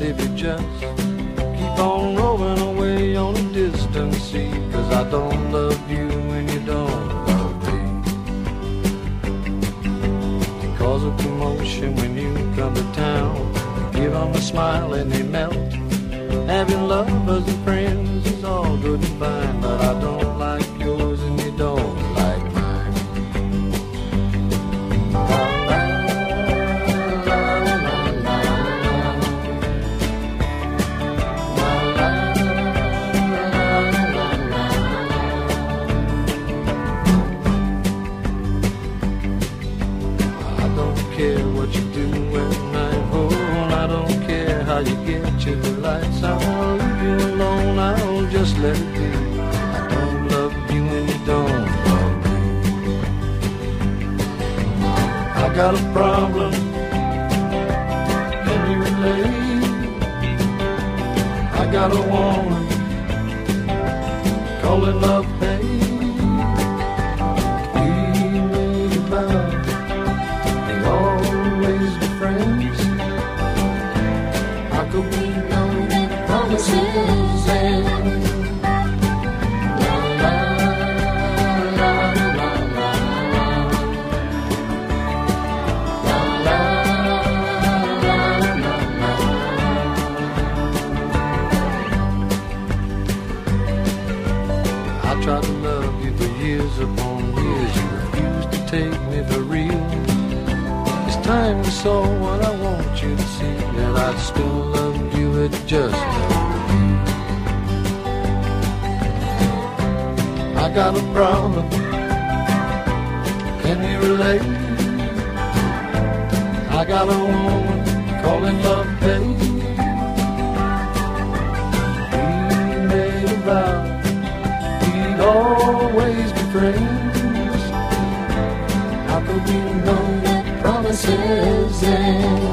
if you just keep on rolling away on a distant sea. 'Cause I don't love you when you don't love me. Cause a commotion when you come to town. Give them a smile and they melt. Having lovers and friends is all good and fine, but I don't like yours and you don't like mine. I don't care what you do at night, oh, I don't care how you get to the lights. I'll leave you alone, I'll just let it be. I don't love you and you don't love me. I got a problem, can you relate? I got a woman, call it love hate. We made a vow, they always be friends. How could we know that promises end? La la la la la la. La la la la la. I tried to love you for years upon years. You refused to take me for real. It's time you saw what I want you to see, that I still love you at just love me. I got a problem, can you relate? I got a woman calling love hate. We made a vow we'd always be friends. How could we know that promises end?